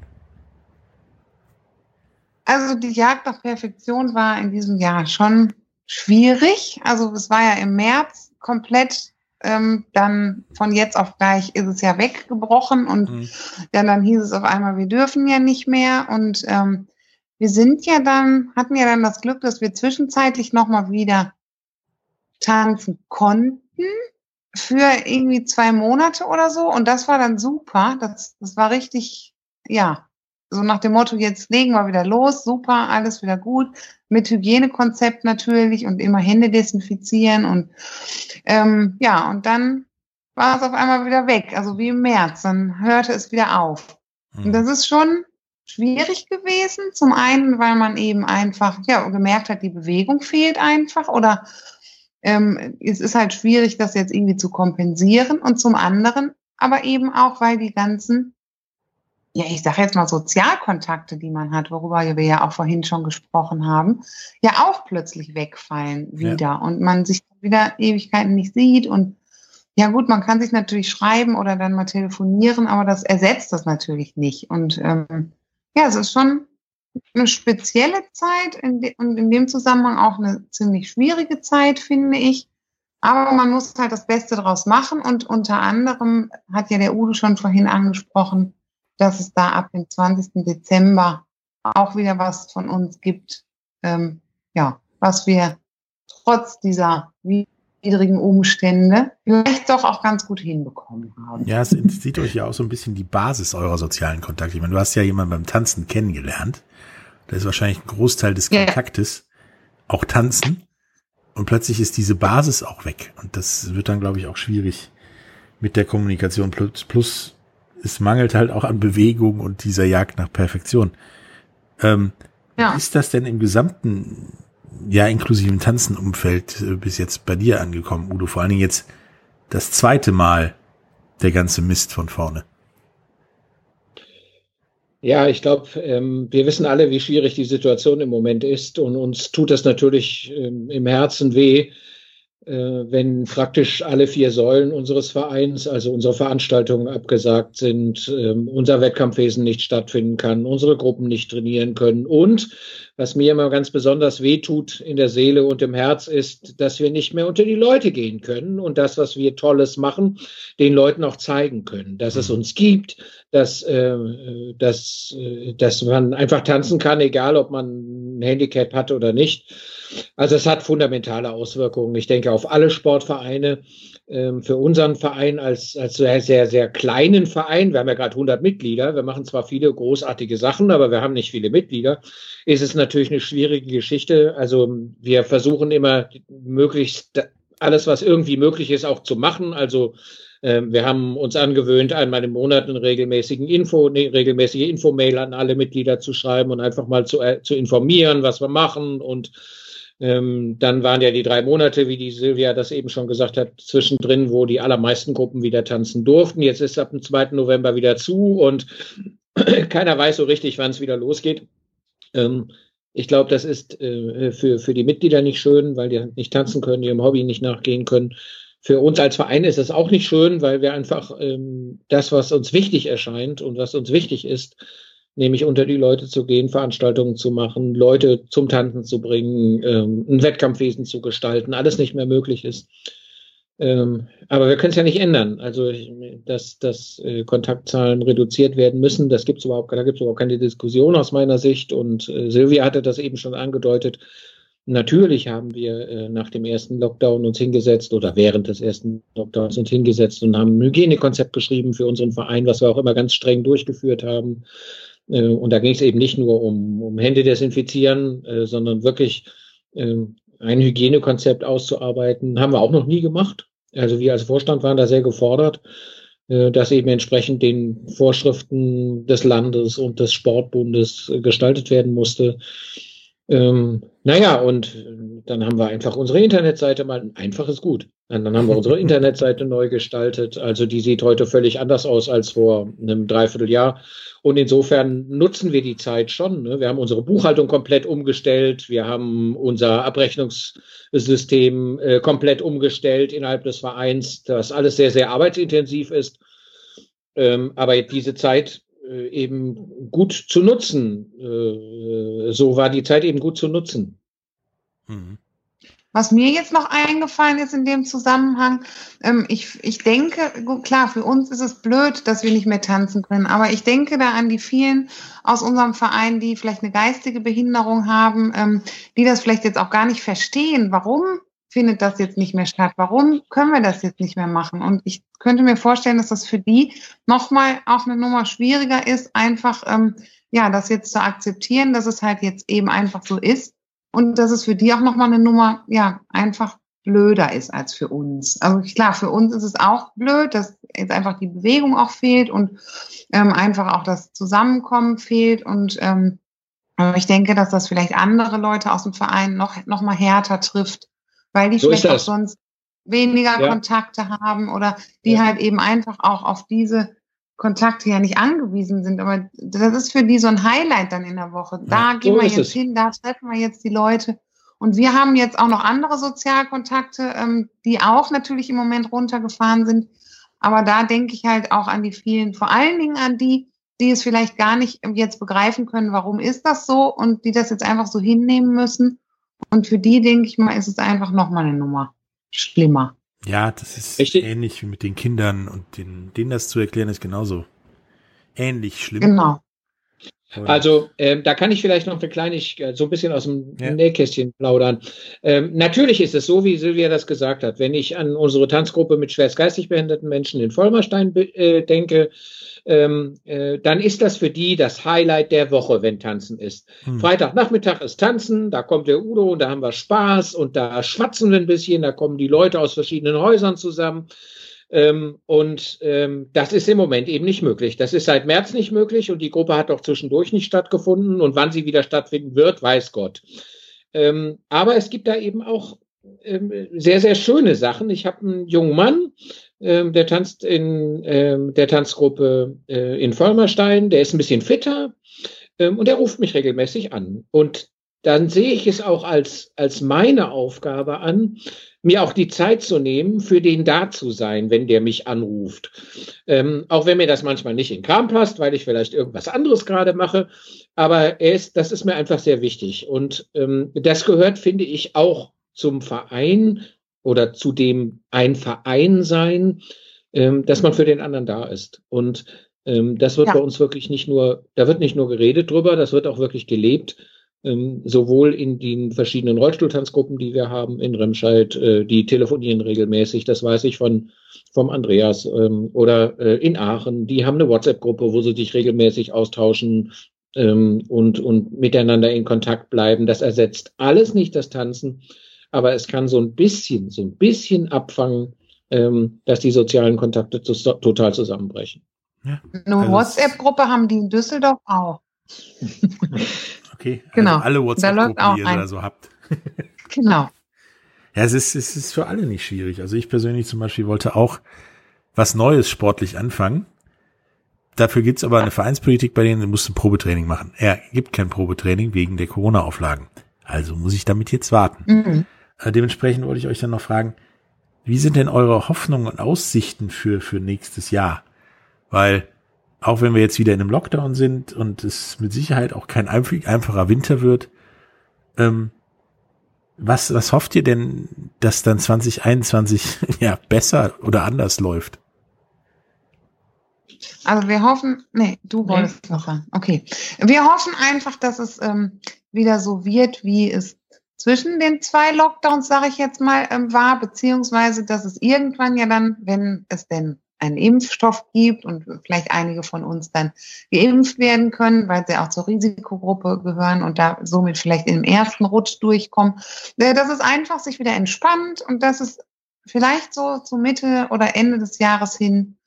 Also die Jagd nach Perfektion war in diesem Jahr schon schwierig. Also es war ja im März komplett, ähm, dann von jetzt auf gleich ist es ja weggebrochen und mhm. ja, dann hieß es auf einmal, wir dürfen ja nicht mehr und ähm, wir sind ja dann, hatten ja dann das Glück, dass wir zwischenzeitlich nochmal wieder tanzen konnten für irgendwie zwei Monate oder so. Und das war dann super. Das, das war richtig, ja, so nach dem Motto, jetzt legen wir wieder los, super, alles wieder gut. Mit Hygienekonzept natürlich und immer Hände desinfizieren. Und ähm, ja, und dann war es auf einmal wieder weg, also wie im März. Dann hörte es wieder auf. Mhm. Und das ist schon schwierig gewesen. Zum einen, weil man eben einfach ja gemerkt hat, die Bewegung fehlt einfach oder ähm, es ist halt schwierig, das jetzt irgendwie zu kompensieren. Und zum anderen aber eben auch, weil die ganzen, ja, ich sage jetzt mal Sozialkontakte, die man hat, worüber wir ja auch vorhin schon gesprochen haben, ja auch plötzlich wegfallen wieder ja. Und man sich wieder Ewigkeiten nicht sieht und ja gut, man kann sich natürlich schreiben oder dann mal telefonieren, aber das ersetzt das natürlich nicht. Und ähm, ja, es ist schon eine spezielle Zeit in de- und in dem Zusammenhang auch eine ziemlich schwierige Zeit, finde ich. Aber man muss halt das Beste draus machen und unter anderem hat ja der Udo schon vorhin angesprochen, dass es da ab dem zwanzigsten Dezember auch wieder was von uns gibt, ähm, ja, was wir trotz dieser widrigen Umstände vielleicht doch auch ganz gut hinbekommen haben. Ja, es sieht euch ja auch so ein bisschen die Basis eurer sozialen Kontakte. Ich meine, du hast ja jemanden beim Tanzen kennengelernt. Da ist wahrscheinlich ein Großteil des Kontaktes ja. auch Tanzen. Und plötzlich ist diese Basis auch weg. Und das wird dann, glaube ich, auch schwierig mit der Kommunikation. Plus, plus es mangelt halt auch an Bewegung und dieser Jagd nach Perfektion. Ähm, ja. Wie ist das denn im gesamten, ja, inklusive Tanzenumfeld äh, bis jetzt bei dir angekommen, Udo? Vor allen Dingen jetzt das zweite Mal der ganze Mist von vorne. Ja, ich glaube, ähm, wir wissen alle, wie schwierig die Situation im Moment ist und uns tut das natürlich ähm, im Herzen weh, äh, wenn praktisch alle vier Säulen unseres Vereins, also unsere Veranstaltungen abgesagt sind, ähm, unser Wettkampfwesen nicht stattfinden kann, unsere Gruppen nicht trainieren können und was mir immer ganz besonders weh tut in der Seele und im Herz ist, dass wir nicht mehr unter die Leute gehen können und das, was wir Tolles machen, den Leuten auch zeigen können, dass es uns gibt, dass, äh, dass, äh, dass man einfach tanzen kann, egal ob man ein Handicap hat oder nicht. Also es hat fundamentale Auswirkungen, ich denke, auf alle Sportvereine. Ähm, für unseren Verein als, als sehr, sehr, sehr kleinen Verein, wir haben ja gerade hundert Mitglieder, wir machen zwar viele großartige Sachen, aber wir haben nicht viele Mitglieder, ist es natürlich eine schwierige Geschichte. Also wir versuchen immer möglichst alles, was irgendwie möglich ist, auch zu machen. Also ähm, wir haben uns angewöhnt, einmal im Monat einen regelmäßigen Info, eine regelmäßige Infomail an alle Mitglieder zu schreiben und einfach mal zu, äh, zu informieren, was wir machen. Und ähm, dann waren ja die drei Monate, wie die Silvia das eben schon gesagt hat, zwischendrin, wo die allermeisten Gruppen wieder tanzen durften. Jetzt ist ab dem zweiten November wieder zu und keiner weiß so richtig, wann es wieder losgeht. Ähm, ich glaube, das ist äh, für, für die Mitglieder nicht schön, weil die nicht tanzen können, ihrem Hobby nicht nachgehen können. Für uns als Verein ist es auch nicht schön, weil wir einfach ähm, das, was uns wichtig erscheint und was uns wichtig ist, nämlich unter die Leute zu gehen, Veranstaltungen zu machen, Leute zum Tanzen zu bringen, ähm, ein Wettkampfwesen zu gestalten, alles nicht mehr möglich ist. Ähm, aber wir können es ja nicht ändern. Also, dass, dass äh, Kontaktzahlen reduziert werden müssen, das gibt's überhaupt, da gibt es überhaupt keine Diskussion aus meiner Sicht. Und äh, Silvia hatte das eben schon angedeutet. Natürlich haben wir äh, nach dem ersten Lockdown uns hingesetzt oder während des ersten Lockdowns uns hingesetzt und haben ein Hygienekonzept geschrieben für unseren Verein, was wir auch immer ganz streng durchgeführt haben. Äh, und da ging es eben nicht nur um, um Hände desinfizieren, äh, sondern wirklich äh, ein Hygienekonzept auszuarbeiten. Haben wir auch noch nie gemacht. Also wir als Vorstand waren da sehr gefordert, äh, dass eben entsprechend den Vorschriften des Landes und des Sportbundes äh, gestaltet werden musste. Ähm, naja, und dann haben wir einfach unsere Internetseite mal, einfach ist gut. Und dann haben wir unsere Internetseite neu gestaltet. Also die sieht heute völlig anders aus als vor einem Dreivierteljahr. Und insofern nutzen wir die Zeit schon. Ne? Wir haben unsere Buchhaltung komplett umgestellt. Wir haben unser Abrechnungssystem äh, komplett umgestellt innerhalb des Vereins, das alles sehr, sehr arbeitsintensiv ist. Ähm, aber diese Zeit äh, eben gut zu nutzen. Äh, so war die Zeit eben gut zu nutzen. Mhm. Was mir jetzt noch eingefallen ist in dem Zusammenhang, ähm, ich, ich denke, gut, klar, für uns ist es blöd, dass wir nicht mehr tanzen können, aber ich denke da an die vielen aus unserem Verein, die vielleicht eine geistige Behinderung haben, ähm, die das vielleicht jetzt auch gar nicht verstehen, warum findet das jetzt nicht mehr statt? Warum können wir das jetzt nicht mehr machen? Und ich könnte mir vorstellen, dass das für die nochmal auch eine Nummer schwieriger ist, einfach, ähm, ja, das jetzt zu akzeptieren, dass es halt jetzt eben einfach so ist und dass es für die auch nochmal eine Nummer, ja, einfach blöder ist als für uns. Also klar, für uns ist es auch blöd, dass jetzt einfach die Bewegung auch fehlt und ähm, einfach auch das Zusammenkommen fehlt und ähm, aber ich denke, dass das vielleicht andere Leute aus dem Verein noch, noch mal härter trifft, weil die So vielleicht auch ist das. sonst weniger Ja. Kontakte haben oder die Ja. halt eben einfach auch auf diese Kontakte ja nicht angewiesen sind. Aber das ist für die so ein Highlight dann in der Woche. Da Ja, gehen so wir ist jetzt es. hin, da treffen wir jetzt die Leute. Und wir haben jetzt auch noch andere Sozialkontakte, ähm, die auch natürlich im Moment runtergefahren sind. Aber da denke ich halt auch an die vielen, vor allen Dingen an die, die es vielleicht gar nicht jetzt begreifen können, warum ist das so und die das jetzt einfach so hinnehmen müssen. Und für die, denke ich mal, ist es einfach nochmal eine Nummer schlimmer. Ja, das ist Richtig. ähnlich wie mit den Kindern und den, denen das zu erklären ist genauso ähnlich schlimm. Genau. Und Also ähm, da kann ich vielleicht noch eine Kleinigkeit, so ein bisschen aus dem Ja. Nähkästchen plaudern. Ähm, natürlich ist es so, wie Silvia das gesagt hat, wenn ich an unsere Tanzgruppe mit schwerst geistig behinderten Menschen in Vollmerstein äh, denke, ähm, äh, dann ist das für die das Highlight der Woche, wenn Tanzen ist. Hm. Freitagnachmittag ist Tanzen, da kommt der Udo und da haben wir Spaß und da schwatzen wir ein bisschen, da kommen die Leute aus verschiedenen Häusern zusammen. Ähm, und ähm, das ist im Moment eben nicht möglich. Das ist seit März nicht möglich und die Gruppe hat auch zwischendurch nicht stattgefunden und wann sie wieder stattfinden wird, weiß Gott. Ähm, aber es gibt da eben auch ähm, sehr, sehr schöne Sachen. Ich habe einen jungen Mann, ähm, der tanzt in ähm, der Tanzgruppe äh, in Vollmerstein, der ist ein bisschen fitter ähm, und der ruft mich regelmäßig an. Und dann sehe ich es auch als, als meine Aufgabe an, mir auch die Zeit zu nehmen, für den da zu sein, wenn der mich anruft. Ähm, auch wenn mir das manchmal nicht in den Kram passt, weil ich vielleicht irgendwas anderes gerade mache. Aber er ist, das ist mir einfach sehr wichtig. Und ähm, das gehört, finde ich, auch zum Verein oder zu dem ein Verein sein, ähm, dass man für den anderen da ist. Und ähm, das wird Ja. bei uns wirklich nicht nur, da wird nicht nur geredet drüber, das wird auch wirklich gelebt. Ähm, sowohl in den verschiedenen Rollstuhltanzgruppen, die wir haben in Remscheid, äh, die telefonieren regelmäßig, das weiß ich von vom Andreas, ähm, oder äh, in Aachen, die haben eine WhatsApp-Gruppe, wo sie sich regelmäßig austauschen ähm, und, und miteinander in Kontakt bleiben. Das ersetzt alles nicht das Tanzen, aber es kann so ein bisschen, so ein bisschen abfangen, ähm, dass die sozialen Kontakte zu, total zusammenbrechen. Ja, Eine also WhatsApp-Gruppe haben die in Düsseldorf auch. okay, Genau. also alle Da läuft WhatsApp-Gruppen, auch die ihr ein- da so habt. Genau. Ja, es ist, es ist für alle nicht schwierig. Also ich persönlich zum Beispiel wollte auch was Neues sportlich anfangen. Dafür gibt's aber eine Vereinspolitik, bei denen du musst ein Probetraining machen. Er gibt kein Probetraining wegen der Corona-Auflagen. Also muss ich damit jetzt warten. Mhm. Äh, dementsprechend wollte ich euch dann noch fragen, wie sind denn eure Hoffnungen und Aussichten für, für nächstes Jahr? Weil auch wenn wir jetzt wieder in einem Lockdown sind und es mit Sicherheit auch kein einf- einfacher Winter wird, ähm, was, was hofft ihr denn, dass dann zwanzig einundzwanzig ja besser oder anders läuft? Also wir hoffen, nee, du wolltest noch sagen. Okay. Wir hoffen einfach, dass es ähm, wieder so wird, wie es zwischen den zwei Lockdowns, sage ich jetzt mal, ähm, war, beziehungsweise dass es irgendwann ja dann, wenn es denn einen Impfstoff gibt und vielleicht einige von uns dann geimpft werden können, weil sie auch zur Risikogruppe gehören und da somit vielleicht im ersten Rutsch durchkommen, äh, dass es einfach sich wieder entspannt und dass es vielleicht so zur Mitte oder Ende des Jahres hin,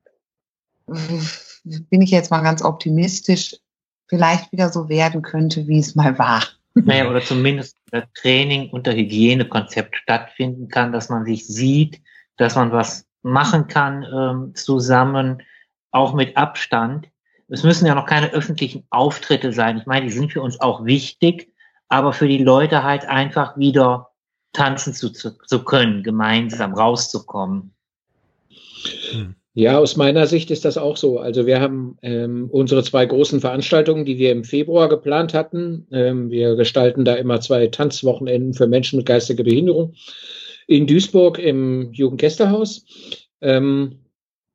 bin ich jetzt mal ganz optimistisch, vielleicht wieder so werden könnte, wie es mal war. Naja, oder zumindest das Training unter Hygienekonzept stattfinden kann, dass man sich sieht, dass man was machen kann ähm, zusammen, auch mit Abstand. Es müssen ja noch keine öffentlichen Auftritte sein. Ich meine, die sind für uns auch wichtig, aber für die Leute halt einfach wieder tanzen zu, zu, zu können, gemeinsam rauszukommen. Hm. Ja, aus meiner Sicht ist das auch so. Also wir haben ähm, unsere zwei großen Veranstaltungen, die wir im Februar geplant hatten. Ähm, wir gestalten da immer zwei Tanzwochenenden für Menschen mit geistiger Behinderung in Duisburg im Jugendgästehaus. Ähm,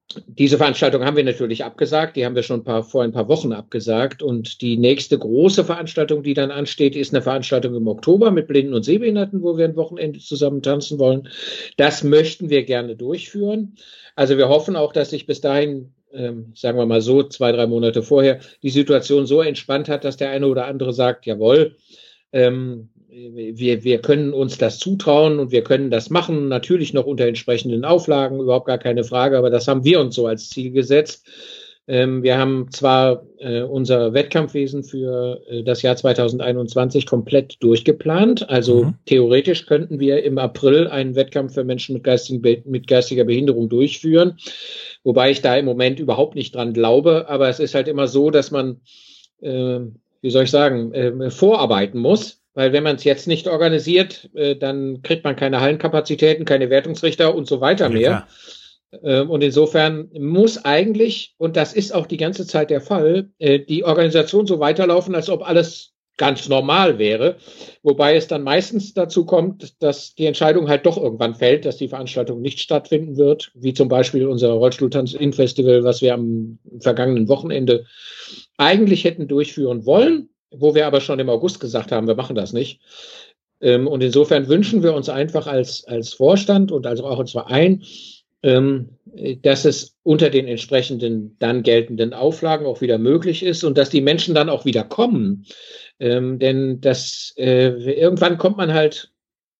diese Veranstaltung haben wir natürlich abgesagt. Die haben wir schon ein paar, vor ein paar Wochen abgesagt. Und die nächste große Veranstaltung, die dann ansteht, ist eine Veranstaltung im Oktober mit Blinden und Sehbehinderten, wo wir ein Wochenende zusammen tanzen wollen. Das möchten wir gerne durchführen. Also wir hoffen auch, dass sich bis dahin, ähm, sagen wir mal so, zwei, drei Monate vorher, die Situation so entspannt hat, dass der eine oder andere sagt, jawohl, ähm, Wir, wir können uns das zutrauen und wir können das machen, natürlich noch unter entsprechenden Auflagen, überhaupt gar keine Frage, aber das haben wir uns so als Ziel gesetzt. Ähm, wir haben zwar äh, unser Wettkampfwesen für äh, das Jahr zweitausendeinundzwanzig komplett durchgeplant, also mhm. theoretisch könnten wir im April einen Wettkampf für Menschen mit, geistigen, mit geistiger Behinderung durchführen, wobei ich da im Moment überhaupt nicht dran glaube, aber es ist halt immer so, dass man, äh, wie soll ich sagen, äh, vorarbeiten muss. Weil wenn man es jetzt nicht organisiert, äh, dann kriegt man keine Hallenkapazitäten, keine Wertungsrichter und so weiter mehr. Ja, ähm, und insofern muss eigentlich, und das ist auch die ganze Zeit der Fall, äh, die Organisation so weiterlaufen, als ob alles ganz normal wäre. Wobei es dann meistens dazu kommt, dass die Entscheidung halt doch irgendwann fällt, dass die Veranstaltung nicht stattfinden wird, wie zum Beispiel unser Rollstuhltanz-In-Festival, was wir am vergangenen Wochenende eigentlich hätten durchführen wollen, wo wir aber schon im August gesagt haben, wir machen das nicht. Ähm, und insofern wünschen wir uns einfach als, als Vorstand und also auch als Verein, ähm, dass es unter den entsprechenden dann geltenden Auflagen auch wieder möglich ist und dass die Menschen dann auch wieder kommen. Ähm, denn das, äh, irgendwann kommt man halt,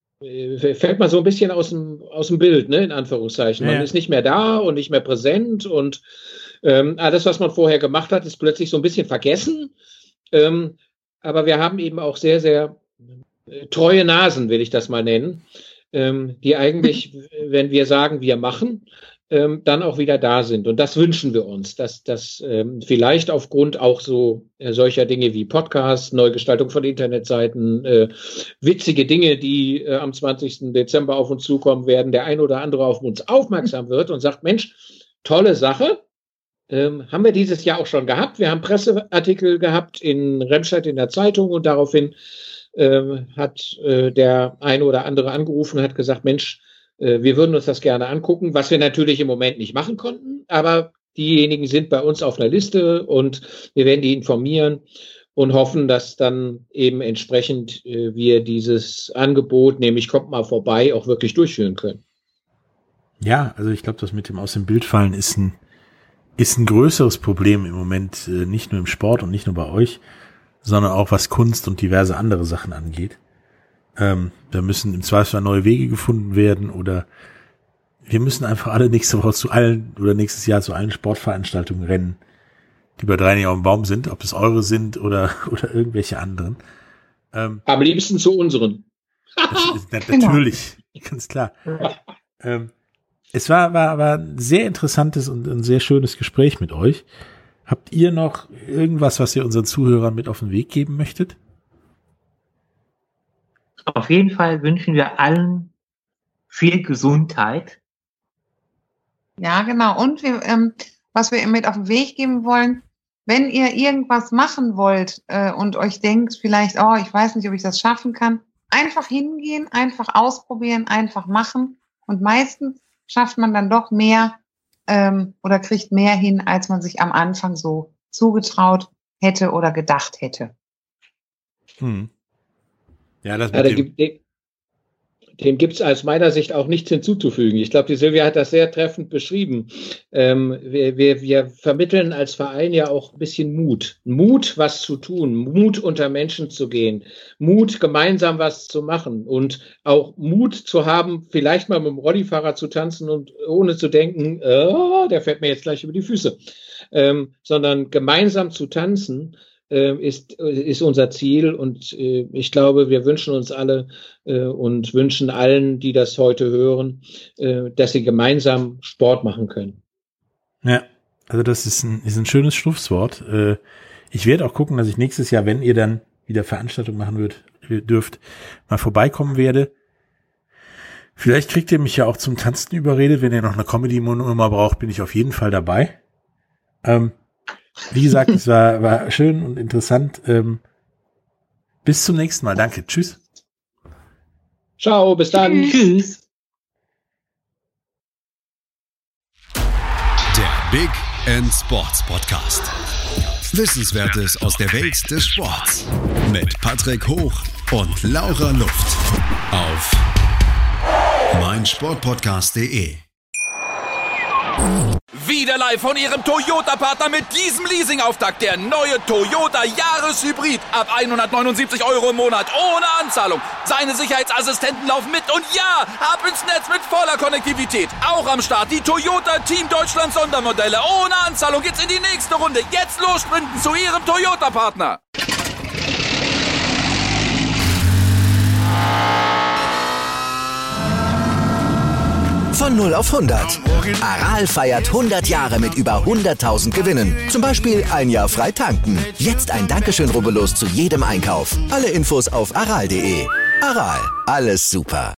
äh, fällt man so ein bisschen aus dem, aus dem Bild, ne, in Anführungszeichen. Man ja. ist nicht mehr da und nicht mehr präsent und ähm, alles, was man vorher gemacht hat, ist plötzlich so ein bisschen vergessen. Ähm, aber wir haben eben auch sehr, sehr äh, treue Nasen, will ich das mal nennen, ähm, die eigentlich, wenn wir sagen, wir machen, ähm, dann auch wieder da sind. Und das wünschen wir uns, dass das ähm, vielleicht aufgrund auch so äh, solcher Dinge wie Podcasts, Neugestaltung von Internetseiten, äh, witzige Dinge, die äh, am zwanzigsten Dezember auf uns zukommen werden, der ein oder andere auf uns aufmerksam wird und sagt, Mensch, tolle Sache. Ähm, haben wir dieses Jahr auch schon gehabt. Wir haben Presseartikel gehabt in Remscheid in der Zeitung und daraufhin ähm, hat äh, der eine oder andere angerufen und hat gesagt, Mensch, äh, wir würden uns das gerne angucken, was wir natürlich im Moment nicht machen konnten, aber diejenigen sind bei uns auf einer Liste und wir werden die informieren und hoffen, dass dann eben entsprechend äh, wir dieses Angebot, nämlich kommt mal vorbei, auch wirklich durchführen können. Ja, also ich glaube, das mit dem aus dem Bild fallen ist ein ist ein größeres Problem im Moment, äh, nicht nur im Sport und nicht nur bei euch, sondern auch was Kunst und diverse andere Sachen angeht. Ähm, da müssen im Zweifelsfall neue Wege gefunden werden oder wir müssen einfach alle nächste Woche zu allen oder nächstes Jahr zu allen Sportveranstaltungen rennen, die bei drei Jahren am Baum sind, ob es eure sind oder oder irgendwelche anderen. Ähm, Am liebsten zu unseren. das, natürlich, ganz klar. Ähm, Es war, war, war ein sehr interessantes und ein sehr schönes Gespräch mit euch. Habt ihr noch irgendwas, was ihr unseren Zuhörern mit auf den Weg geben möchtet? Auf jeden Fall wünschen wir allen viel Gesundheit. Ja, genau. Und wir, ähm, was wir mit auf den Weg geben wollen, wenn ihr irgendwas machen wollt äh, und euch denkt vielleicht, oh, ich weiß nicht, ob ich das schaffen kann, einfach hingehen, einfach ausprobieren, einfach machen und meistens schafft man dann doch mehr ähm, oder kriegt mehr hin, als man sich am Anfang so zugetraut hätte oder gedacht hätte. Hm. Ja, das ja, dem, dem, dem gibt es aus meiner Sicht auch nichts hinzuzufügen. Ich glaube, die Silvia hat das sehr treffend beschrieben. Ähm, wir, wir, wir vermitteln als Verein ja auch ein bisschen Mut. Mut, was zu tun, Mut, unter Menschen zu gehen, Mut, gemeinsam was zu machen und auch Mut zu haben, vielleicht mal mit dem Rollifahrer zu tanzen und ohne zu denken, oh, der fährt mir jetzt gleich über die Füße, ähm, sondern gemeinsam zu tanzen, ist, ist unser Ziel und äh, ich glaube, wir wünschen uns alle äh, und wünschen allen, die das heute hören, äh, dass sie gemeinsam Sport machen können. Ja, also das ist ein, ist ein schönes Schlusswort. Äh, ich werde auch gucken, dass ich nächstes Jahr, wenn ihr dann wieder Veranstaltung machen würd, dürft, mal vorbeikommen werde. Vielleicht kriegt ihr mich ja auch zum Tanzen überredet. Wenn ihr noch eine Comedy-Nummer braucht, bin ich auf jeden Fall dabei. Ähm, Wie gesagt, es war, war schön und interessant. Ähm, bis zum nächsten Mal. Danke. Tschüss. Ciao, bis dann. Tschüss. Der Big End Sports Podcast. Wissenswertes aus der Welt des Sports. Mit Patrick Hoch und Laura Luft. Auf meinsportpodcast punkt de. Wieder live von Ihrem Toyota-Partner mit diesem Leasing-Auftakt. Der neue Toyota Jahreshybrid. Ab hundertneunundsiebzig Euro im Monat. Ohne Anzahlung. Seine Sicherheitsassistenten laufen mit. Und ja, ab ins Netz mit voller Konnektivität. Auch am Start die Toyota Team Deutschland Sondermodelle. Ohne Anzahlung geht's in die nächste Runde. Jetzt los sprinten zu Ihrem Toyota-Partner. Von null auf hundert. Aral feiert hundert Jahre mit über hunderttausend Gewinnen. Zum Beispiel ein Jahr frei tanken. Jetzt ein Dankeschön, rubbellos zu jedem Einkauf. Alle Infos auf aral punkt de. Aral, alles super.